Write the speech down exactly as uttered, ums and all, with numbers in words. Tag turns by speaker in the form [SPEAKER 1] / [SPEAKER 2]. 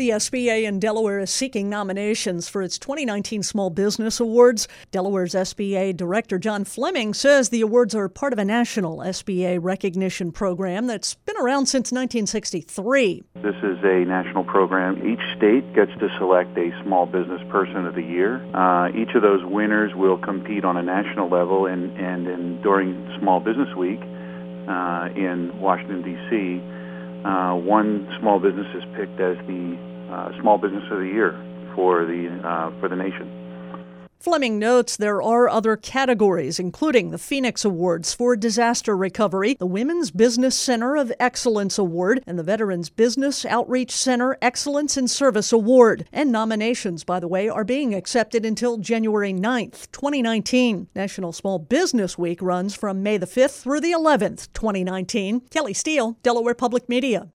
[SPEAKER 1] The S B A in Delaware is seeking nominations for its twenty nineteen Small Business Awards. Delaware's S B A Director John Fleming says the awards are part of a national S B A recognition program that's been around since nineteen sixty-three.
[SPEAKER 2] This is a national program. Each state gets to select a Small Business Person of the Year. Uh, each of those winners will compete on a national level, and, and, and during Small Business Week uh, in Washington, D C, Uh, one small business is picked as the uh, Small Business of the Year for the uh, for the nation.
[SPEAKER 1] Fleming notes there are other categories, including the Phoenix Awards for Disaster Recovery, the Women's Business Center of Excellence Award, and the Veterans Business Outreach Center Excellence in Service Award. And nominations, by the way, are being accepted until January ninth, twenty nineteen. National Small Business Week runs from May the fifth through the eleventh, twenty nineteen. Kelly Steele, Delaware Public Media.